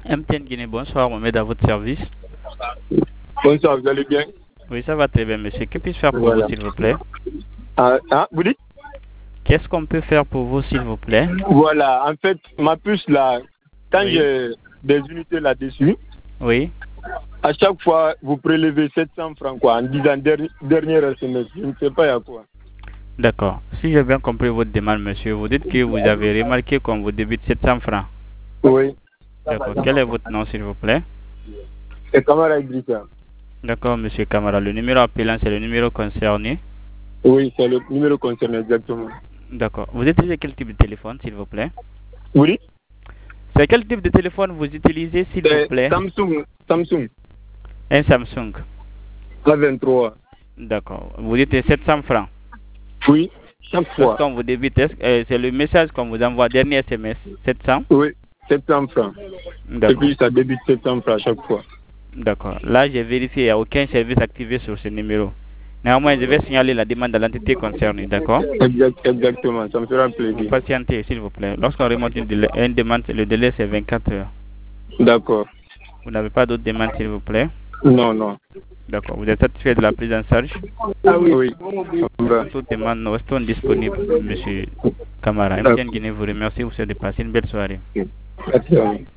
MTN Guinée, bonsoir, Mohamed, à votre service. Bonsoir, vous allez bien? Oui, ça va très bien, monsieur. Que puis-je faire pour Voilà. vous, s'il vous plaît? Vous dites? Qu'est-ce qu'on peut faire pour vous, s'il vous plaît? Voilà, en fait, ma puce là, quand Oui. j'ai des unités là-dessus, Oui. à chaque fois, vous prélevez 700 francs, quoi, en disant dernière SMS. Je ne sais pas, il y a quoi. D'accord. Si j'ai bien compris votre demande, monsieur, vous dites que vous avez remarqué qu'on vous débite 700 francs. Oui. D'accord. Quel est votre nom, s'il vous plaît? C'est Kamara Idrissa. D'accord, monsieur Camara. Le numéro appelant, c'est le numéro concerné. Oui, c'est le numéro concerné exactement. D'accord. Vous utilisez quel type de téléphone, s'il vous plaît? Oui. C'est quel type de téléphone vous utilisez, s'il vous plaît? Samsung. Un Samsung. A23. D'accord. Vous dites 700 francs. Oui, chaque fois. Lorsqu'on vous débite, c'est le message qu'on vous envoie, dernier SMS, 700? Oui, 700 francs. Et D'accord. puis ça débite 700 francs chaque fois. D'accord. Là, j'ai vérifié, il n'y a aucun service activé sur ce numéro. Néanmoins, je vais signaler la demande à l'entité concernée, d'accord? Exactement, ça me fera plaisir. Patientez, s'il vous plaît. Lorsqu'on remonte une demande, le délai, c'est 24 heures. D'accord. Vous n'avez pas d'autres demandes, s'il vous plaît? Non. D'accord. Vous êtes satisfait de la prise en charge? Oui. Toutes demandes, nous restons disponibles, monsieur Camara. MTN Guinée vous remercie. Vous souhaite de passer une belle soirée. Merci.